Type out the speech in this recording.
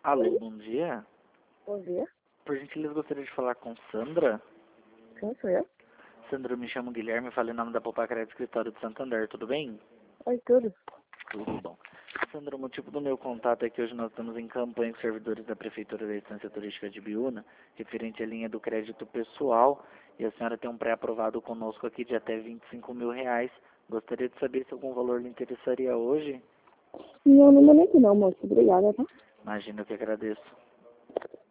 Alô, bom dia. Bom dia. Por gentileza, gostaria de falar com Sandra. Quem sou eu? Sandra, eu me chamo Guilherme, falei em nome da Popacred Escritório de Santander, tudo bem? Oi, tudo. Tudo bom. Sandra, o motivo do meu contato é que hoje nós estamos em campanha com servidores da Prefeitura da Estância Turística de Biúna, referente à linha do crédito pessoal, e a senhora tem um pré-aprovado conosco aqui de até R$ 25.000. Gostaria de saber se algum valor lhe interessaria hoje? Não, no momento não, moço. Obrigada, tá? Imagino que agradeço.